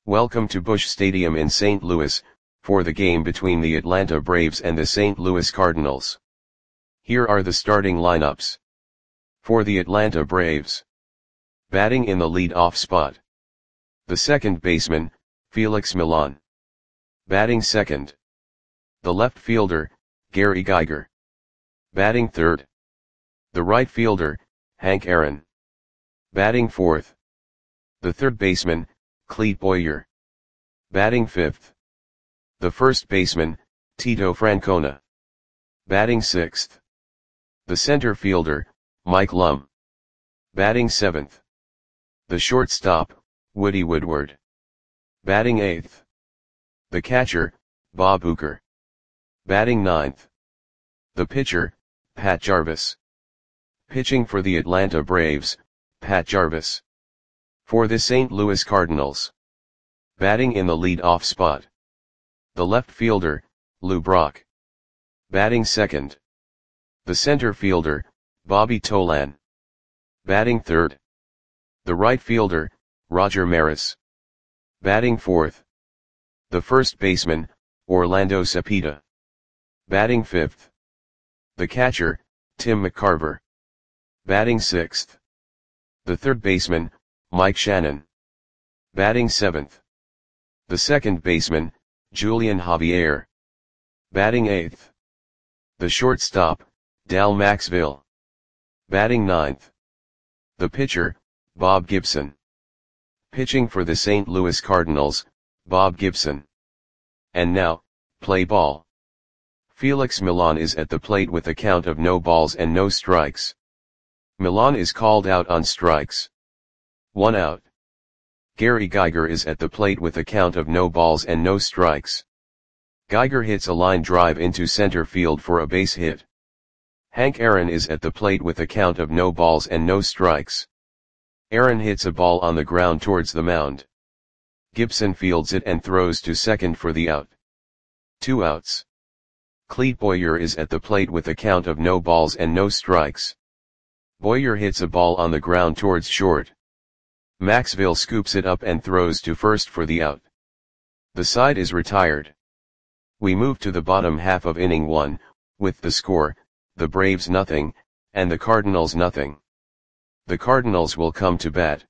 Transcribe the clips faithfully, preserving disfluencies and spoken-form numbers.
Welcome to Busch Stadium in Saint Louis, for the game between the Atlanta Braves and the Saint Louis Cardinals. Here are the starting lineups. For the Atlanta Braves. Batting in the lead-off spot. The second baseman, Felix Millan. Batting second. The left fielder, Gary Geiger. Batting third. The right fielder, Hank Aaron. Batting fourth. The third baseman, Clete Boyer. Batting fifth. The first baseman, Tito Francona. Batting sixth. The center fielder, Mike Lum. Batting seventh. The shortstop, Woody Woodward. Batting eighth. The catcher, Bob Uecker. Batting ninth. The pitcher, Pat Jarvis. Pitching for the Atlanta Braves, Pat Jarvis. For the Saint Louis Cardinals. Batting in the lead-off spot. The left fielder, Lou Brock. Batting second. The center fielder, Bobby Tolan. Batting third. The right fielder, Roger Maris. Batting fourth. The first baseman, Orlando Cepeda. Batting fifth. The catcher, Tim McCarver. Batting sixth. The third baseman, Mike Shannon. Batting seventh. The second baseman, Julian Javier. Batting eighth. The shortstop, Dal Maxville. Batting ninth. The pitcher, Bob Gibson. Pitching for the Saint Louis Cardinals, Bob Gibson. And now, play ball. Felix Millan is at the plate with a count of no balls and no strikes. Millan is called out on strikes. One out. Gary Geiger is at the plate with a count of no balls and no strikes. Geiger hits a line drive into center field for a base hit. Hank Aaron is at the plate with a count of no balls and no strikes. Aaron hits a ball on the ground towards the mound. Gibson fields it and throws to second for the out. Two outs. Clete Boyer is at the plate with a count of no balls and no strikes. Boyer hits a ball on the ground towards short. Maxville scoops it up and throws to first for the out. The side is retired. We move to the bottom half of inning one, with the score, the Braves nothing, and the Cardinals nothing. The Cardinals will come to bat.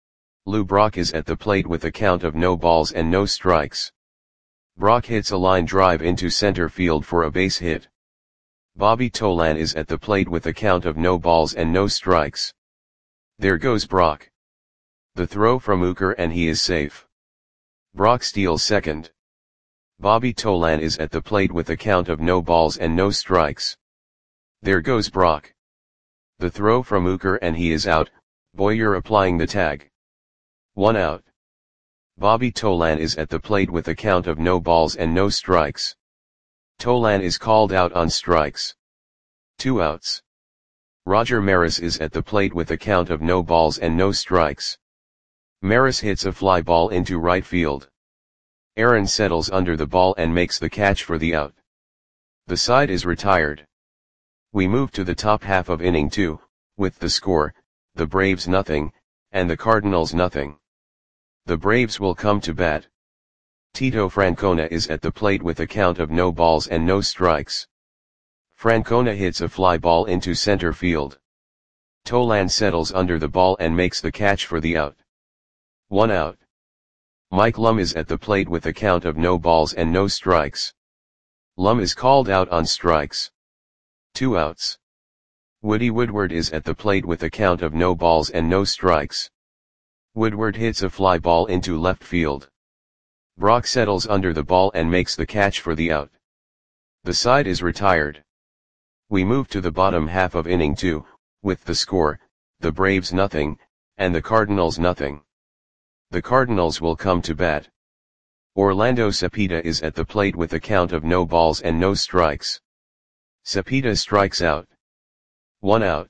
Lou Brock is at the plate with a count of no balls and no strikes. Brock hits a line drive into center field for a base hit. Bobby Tolan is at the plate with a count of no balls and no strikes. There goes Brock. The throw from Uecker and he is safe. Brock steals second. Bobby Tolan is at the plate with a count of no balls and no strikes. There goes Brock. The throw from Uecker and he is out, Boyer applying the tag. One out. Bobby Tolan is at the plate with a count of no balls and no strikes. Tolan is called out on strikes. Two outs. Roger Maris is at the plate with a count of no balls and no strikes. Maris hits a fly ball into right field. Aaron settles under the ball and makes the catch for the out. The side is retired. We move to the top half of inning two, with the score, the Braves nothing, and the Cardinals nothing. The Braves will come to bat. Tito Francona is at the plate with a count of no balls and no strikes. Francona hits a fly ball into center field. Tolan settles under the ball and makes the catch for the out. One out. Mike Lum is at the plate with a count of no balls and no strikes. Lum is called out on strikes. Two outs. Woody Woodward is at the plate with a count of no balls and no strikes. Woodward hits a fly ball into left field. Brock settles under the ball and makes the catch for the out. The side is retired. We move to the bottom half of inning two, with the score, the Braves nothing, and the Cardinals nothing. The Cardinals will come to bat. Orlando Cepeda is at the plate with a count of no balls and no strikes. Cepeda strikes out. One out.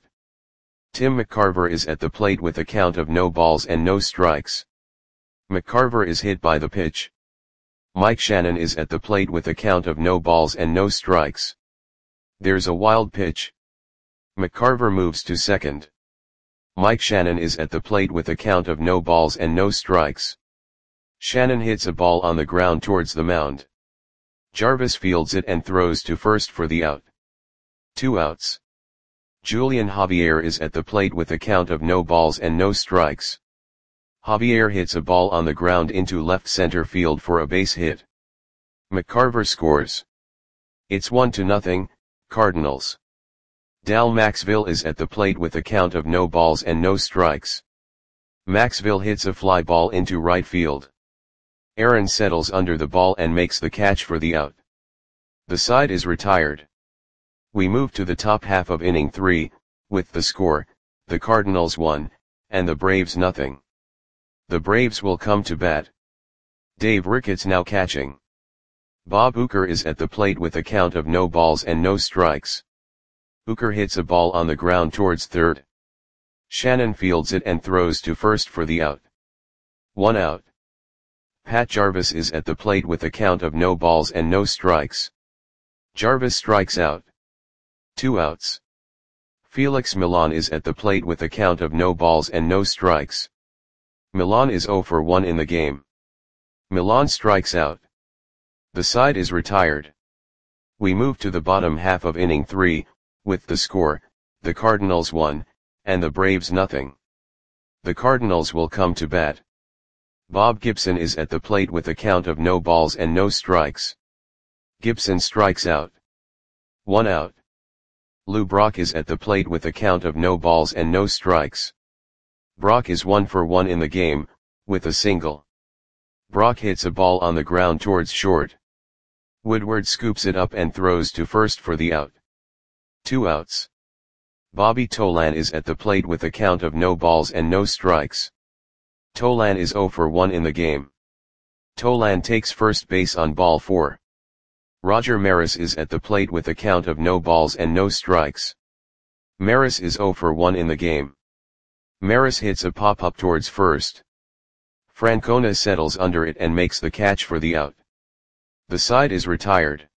Tim McCarver is at the plate with a count of no balls and no strikes. McCarver is hit by the pitch. Mike Shannon is at the plate with a count of no balls and no strikes. There's a wild pitch. McCarver moves to second. Mike Shannon is at the plate with a count of no balls and no strikes. Shannon hits a ball on the ground towards the mound. Jarvis fields it and throws to first for the out. Two outs. Julian Javier is at the plate with a count of no balls and no strikes. Javier hits a ball on the ground into left center field for a base hit. McCarver scores. It's one to nothing, Cardinals. Dal Maxville is at the plate with a count of no balls and no strikes. Maxville hits a fly ball into right field. Aaron settles under the ball and makes the catch for the out. The side is retired. We move to the top half of inning three, with the score, the Cardinals one, and the Braves nothing. The Braves will come to bat. Dave Ricketts now catching. Bob Uecker is at the plate with a count of no balls and no strikes. Uecker hits a ball on the ground towards third. Shannon fields it and throws to first for the out. One out. Pat Jarvis is at the plate with a count of no balls and no strikes. Jarvis strikes out. Two outs. Felix Millan is at the plate with a count of no balls and no strikes. Millan is zero for one in the game. Millan strikes out. The side is retired. We move to the bottom half of inning three, with the score, the Cardinals one, and the Braves nothing. The Cardinals will come to bat. Bob Gibson is at the plate with a count of no balls and no strikes. Gibson strikes out. One out. Lou Brock is at the plate with a count of no balls and no strikes. Brock is one for one in the game, with a single. Brock hits a ball on the ground towards short. Woodward scoops it up and throws to first for the out. Two outs. Bobby Tolan is at the plate with a count of no balls and no strikes. Tolan is zero for one in the game. Tolan takes first base on ball four. Roger Maris is at the plate with a count of no balls and no strikes. Maris is zero for one in the game. Maris hits a pop-up towards first. Francona settles under it and makes the catch for the out. The side is retired.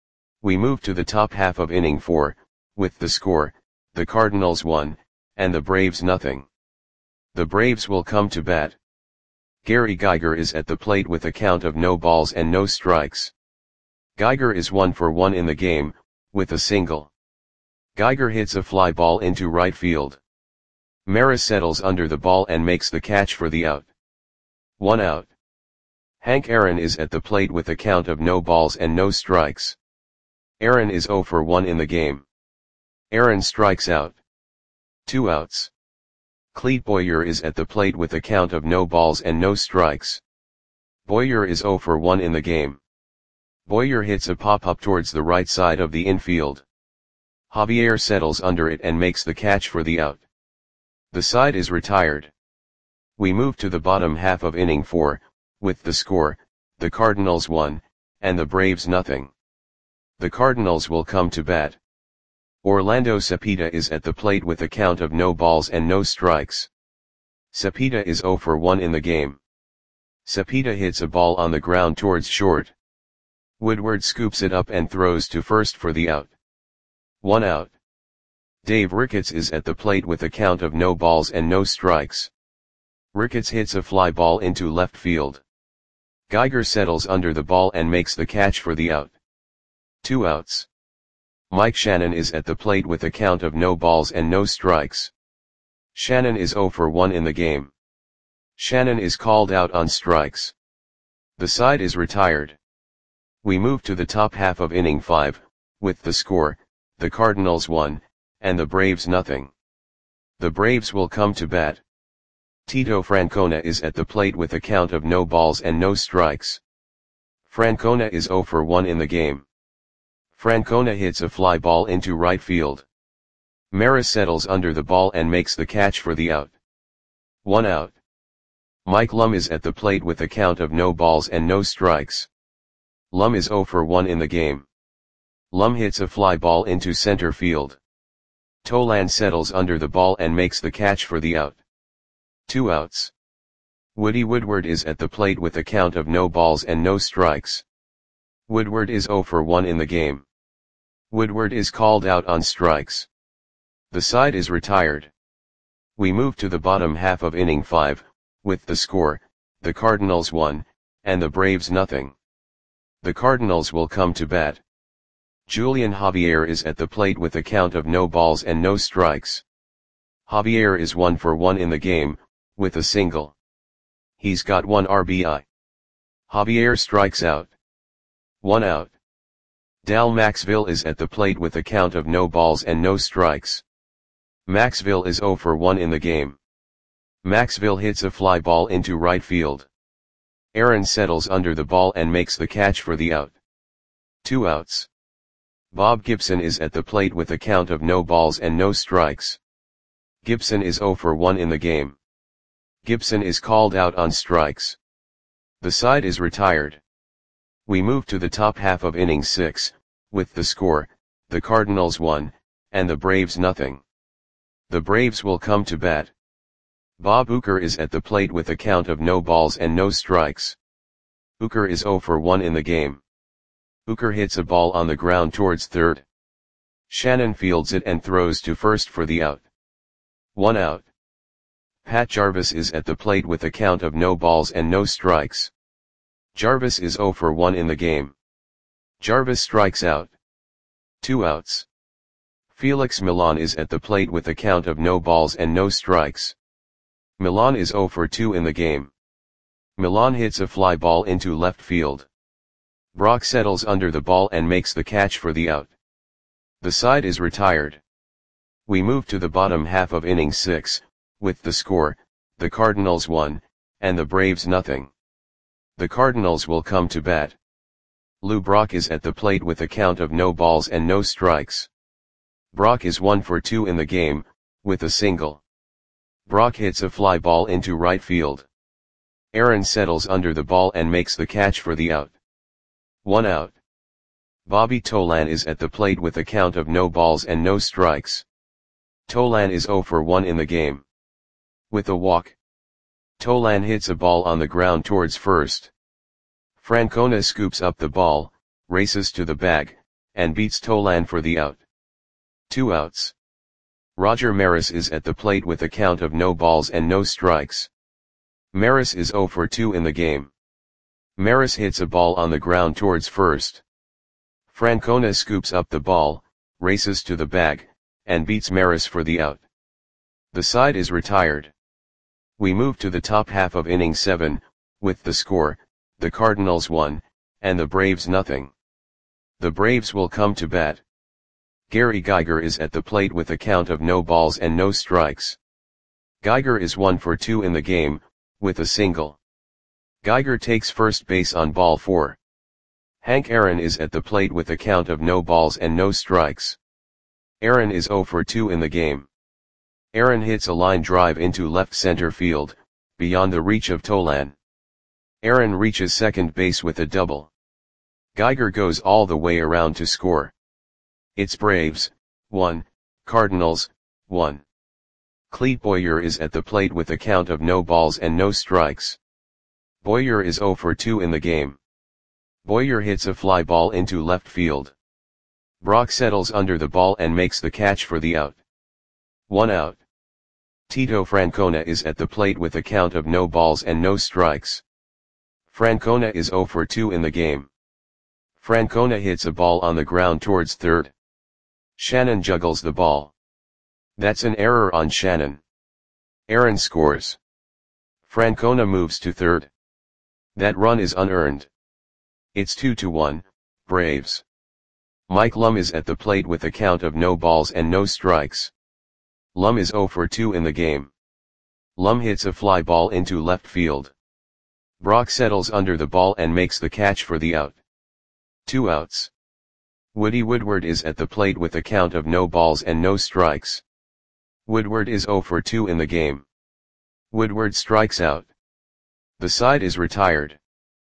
We move to the top half of inning four, with the score, the Cardinals one, and the Braves nothing. The Braves will come to bat. Gary Geiger is at the plate with a count of no balls and no strikes. Geiger is one for one in the game, with a single. Geiger hits a fly ball into right field. Maris settles under the ball and makes the catch for the out. One out. Hank Aaron is at the plate with a count of no balls and no strikes. Aaron is zero for one in the game. Aaron strikes out. Two outs. Clete Boyer is at the plate with a count of no balls and no strikes. Boyer is zero for one in the game. Boyer hits a pop-up towards the right side of the infield. Javier settles under it and makes the catch for the out. The side is retired. We move to the bottom half of inning four, with the score, the Cardinals one, and the Braves nothing. The Cardinals will come to bat. Orlando Cepeda is at the plate with a count of no balls and no strikes. Cepeda is zero for one in the game. Cepeda hits a ball on the ground towards short. Woodward scoops it up and throws to first for the out. One out. Dave Ricketts is at the plate with a count of no balls and no strikes. Ricketts hits a fly ball into left field. Geiger settles under the ball and makes the catch for the out. Two outs. Mike Shannon is at the plate with a count of no balls and no strikes. Shannon is zero for one in the game. Shannon is called out on strikes. The side is retired. We move to the top half of inning five, with the score, the Cardinals one, and the Braves nothing. The Braves will come to bat. Tito Francona is at the plate with a count of no balls and no strikes. Francona is zero for one in the game. Francona hits a fly ball into right field. Maris settles under the ball and makes the catch for the out. One out. Mike Lum is at the plate with a count of no balls and no strikes. Lum is zero for one in the game. Lum hits a fly ball into center field. Tolan settles under the ball and makes the catch for the out. Two outs. Woody Woodward is at the plate with a count of no balls and no strikes. Woodward is zero for one in the game. Woodward is called out on strikes. The side is retired. We move to the bottom half of inning five, with the score, the Cardinals one, and the Braves nothing. The Cardinals will come to bat. Julian Javier is at the plate with a count of no balls and no strikes. Javier is one for one in the game, with a single. He's got one R B I. Javier strikes out. One out. Dal Maxville is at the plate with a count of no balls and no strikes. Maxville is zero for one in the game. Maxville hits a fly ball into right field. Aaron settles under the ball and makes the catch for the out. Two outs. Bob Gibson is at the plate with a count of no balls and no strikes. Gibson is zero for one in the game. Gibson is called out on strikes. The side is retired. We move to the top half of inning six, with the score, the Cardinals one, and the Braves nothing. The Braves will come to bat. Bob Uecker is at the plate with a count of no balls and no strikes. Uecker is zero for one in the game. Uecker hits a ball on the ground towards third. Shannon fields it and throws to first for the out. One out. Pat Jarvis is at the plate with a count of no balls and no strikes. Jarvis is zero for one in the game. Jarvis strikes out. Two outs. Felix Millan is at the plate with a count of no balls and no strikes. Millan is zero for two in the game. Millan hits a fly ball into left field. Brock settles under the ball and makes the catch for the out. The side is retired. We move to the bottom half of inning six, with the score, the Cardinals one, and the Braves nothing. The Cardinals will come to bat. Lou Brock is at the plate with a count of no balls and no strikes. Brock is one for two in the game, with a single. Brock hits a fly ball into right field. Aaron settles under the ball and makes the catch for the out. One out. Bobby Tolan is at the plate with a count of no balls and no strikes. Tolan is zero for one in the game. With a walk. Tolan hits a ball on the ground towards first. Francona scoops up the ball, races to the bag, and beats Tolan for the out. Two outs. Roger Maris is at the plate with a count of no balls and no strikes. Maris is zero for two in the game. Maris hits a ball on the ground towards first. Francona scoops up the ball, races to the bag, and beats Maris for the out. The side is retired. We move to the top half of inning seven, with the score, the Cardinals one, and the Braves nothing. The Braves will come to bat. Gary Geiger is at the plate with a count of no balls and no strikes. Geiger is one for two in the game, with a single. Geiger takes first base on ball four. Hank Aaron is at the plate with a count of no balls and no strikes. Aaron is zero for two in the game. Aaron hits a line drive into left center field, beyond the reach of Tolan. Aaron reaches second base with a double. Geiger goes all the way around to score. It's Braves, one, Cardinals, one. Clete Boyer is at the plate with a count of no balls and no strikes. Boyer is zero for two in the game. Boyer hits a fly ball into left field. Brock settles under the ball and makes the catch for the out. One out. Tito Francona is at the plate with a count of no balls and no strikes. Francona is zero for two in the game. Francona hits a ball on the ground towards third. Shannon juggles the ball. That's an error on Shannon. Aaron scores. Francona moves to third. That run is unearned. It's two to one, Braves. Mike Lum is at the plate with a count of no balls and no strikes. Lum is zero for two in the game. Lum hits a fly ball into left field. Brock settles under the ball and makes the catch for the out. Two outs. Woody Woodward is at the plate with a count of no balls and no strikes. Woodward is zero for two in the game. Woodward strikes out. The side is retired.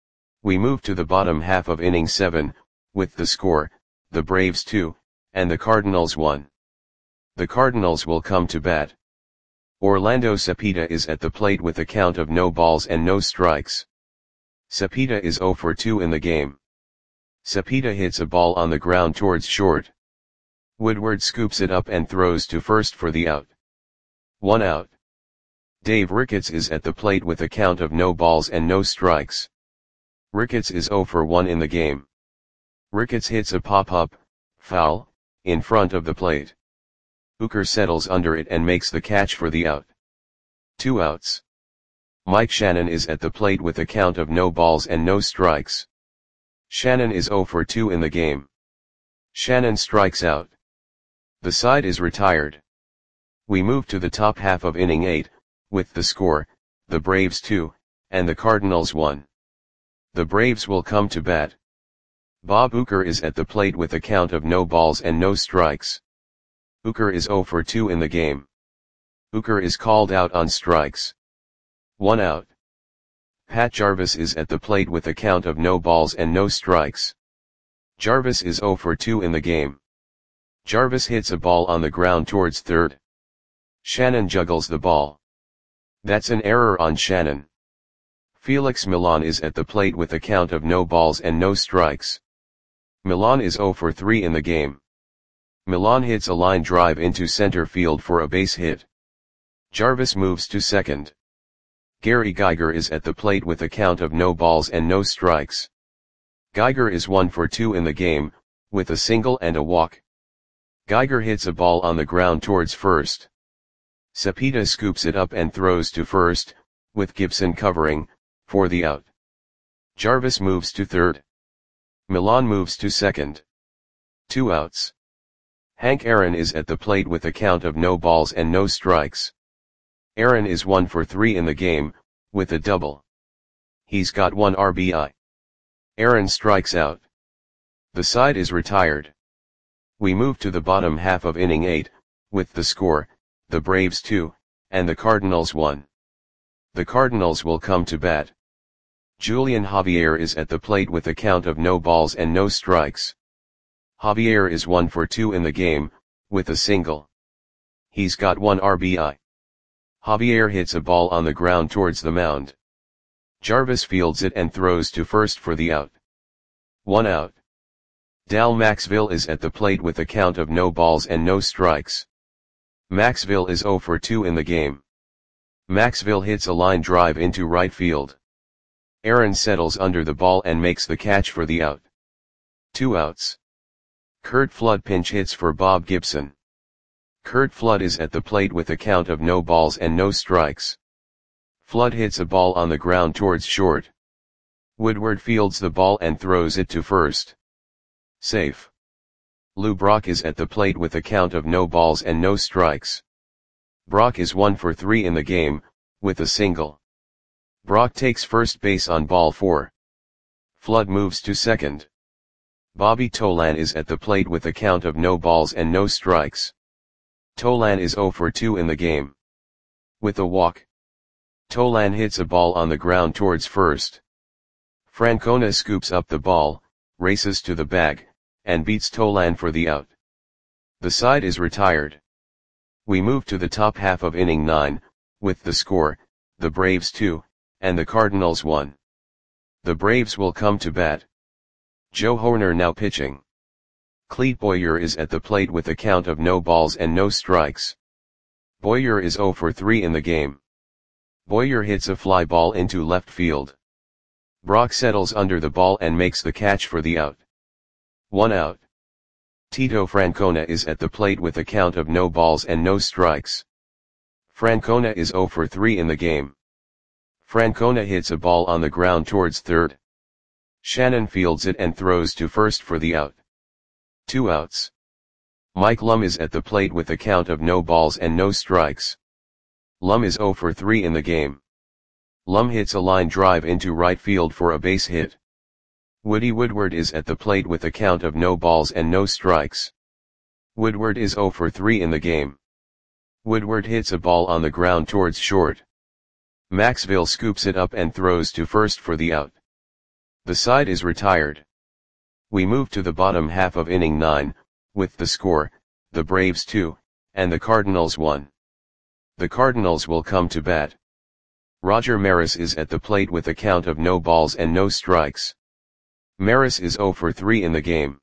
We move to the bottom half of inning seven, with the score, the Braves two, and the Cardinals one. The Cardinals will come to bat. Orlando Cepeda is at the plate with a count of no balls and no strikes. Cepeda is zero for two in the game. Cepeda hits a ball on the ground towards short. Woodward scoops it up and throws to first for the out. One out. Dave Ricketts is at the plate with a count of no balls and no strikes. Ricketts is zero for one in the game. Ricketts hits a pop-up, foul, in front of the plate. Hooker settles under it and makes the catch for the out. Two outs. Mike Shannon is at the plate with a count of no balls and no strikes. Shannon is zero for two in the game. Shannon strikes out. The side is retired. We move to the top half of inning eight, with the score, the Braves two, and the Cardinals one. The Braves will come to bat. Bob Uecker is at the plate with a count of no balls and no strikes. Uecker is zero for two in the game. Uecker is called out on strikes. One out. Pat Jarvis is at the plate with a count of no balls and no strikes. Jarvis is zero for two in the game. Jarvis hits a ball on the ground towards third. Shannon juggles the ball. That's an error on Shannon. Felix Millan is at the plate with a count of no balls and no strikes. Millan is zero for three in the game. Millan hits a line drive into center field for a base hit. Jarvis moves to second. Gary Geiger is at the plate with a count of no balls and no strikes. Geiger is one for two in the game, with a single and a walk. Geiger hits a ball on the ground towards first. Cepeda scoops it up and throws to first, with Gibson covering, for the out. Jarvis moves to third. Millan moves to second. Two outs. Hank Aaron is at the plate with a count of no balls and no strikes. Aaron is one for three in the game, with a double. He's got one R B I. Aaron strikes out. The side is retired. We move to the bottom half of inning eight, with the score, the Braves two, and the Cardinals one. The Cardinals will come to bat. Julian Javier is at the plate with a count of no balls and no strikes. Javier is one for two in the game, with a single. He's got one R B I. Javier hits a ball on the ground towards the mound. Jarvis fields it and throws to first for the out. One out. Dal Maxville is at the plate with a count of no balls and no strikes. Maxville is zero for two in the game. Maxville hits a line drive into right field. Aaron settles under the ball and makes the catch for the out. Two outs. Curt Flood pinch hits for Bob Gibson. Curt Flood is at the plate with a count of no balls and no strikes. Flood hits a ball on the ground towards short. Woodward fields the ball and throws it to first. Safe. Lou Brock is at the plate with a count of no balls and no strikes. Brock is one for three in the game, with a single. Brock takes first base on ball four. Flood moves to second. Bobby Tolan is at the plate with a count of no balls and no strikes. Tolan is zero for two in the game. With a walk. Tolan hits a ball on the ground towards first. Francona scoops up the ball, races to the bag, and beats Tolan for the out. The side is retired. We move to the top half of inning nine, with the score, the Braves two, and the Cardinals one. The Braves will come to bat. Joe Hoerner now pitching. Clete Boyer is at the plate with a count of no balls and no strikes. Boyer is zero for three in the game. Boyer hits a fly ball into left field. Brock settles under the ball and makes the catch for the out. One out. Tito Francona is at the plate with a count of no balls and no strikes. Francona is zero for three in the game. Francona hits a ball on the ground towards third. Shannon fields it and throws to first for the out. Two outs. Mike Lum is at the plate with a count of no balls and no strikes. Lum is zero for three in the game. Lum hits a line drive into right field for a base hit. Woody Woodward is at the plate with a count of no balls and no strikes. Woodward is zero for three in the game. Woodward hits a ball on the ground towards short. Maxville scoops it up and throws to first for the out. The side is retired. We move to the bottom half of inning nine, with the score, the Braves two, and the Cardinals one. The Cardinals will come to bat. Roger Maris is at the plate with a count of no balls and no strikes. Maris is zero for three in the game.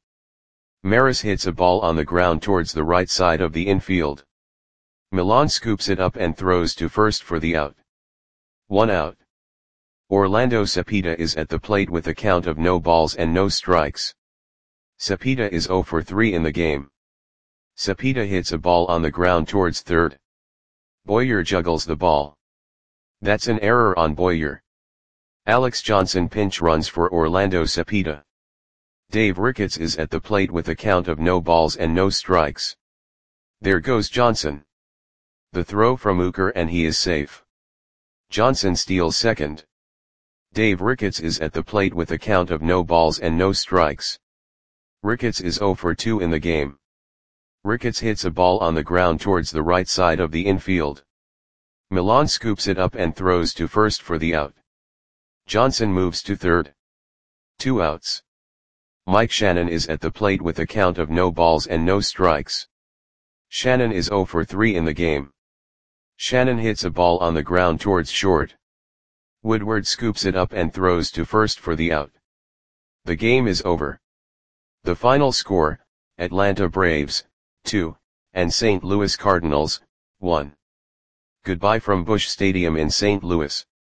Maris hits a ball on the ground towards the right side of the infield. Millan scoops it up and throws to first for the out. One out. Orlando Cepeda is at the plate with a count of no balls and no strikes. Cepeda is zero for three in the game. Cepeda hits a ball on the ground towards third. Boyer juggles the ball. That's an error on Boyer. Alex Johnson pinch runs for Orlando Cepeda. Dave Ricketts is at the plate with a count of no balls and no strikes. There goes Johnson. The throw from Uecker and he is safe. Johnson steals second. Dave Ricketts is at the plate with a count of no balls and no strikes. Ricketts is zero for two in the game. Ricketts hits a ball on the ground towards the right side of the infield. Millan scoops it up and throws to first for the out. Johnson moves to third. Two outs. Mike Shannon is at the plate with a count of no balls and no strikes. Shannon is zero for three in the game. Shannon hits a ball on the ground towards short. Woodward scoops it up and throws to first for the out. The game is over. The final score, Atlanta Braves, two, and Saint Louis Cardinals, one. Goodbye from Busch Stadium in Saint Louis.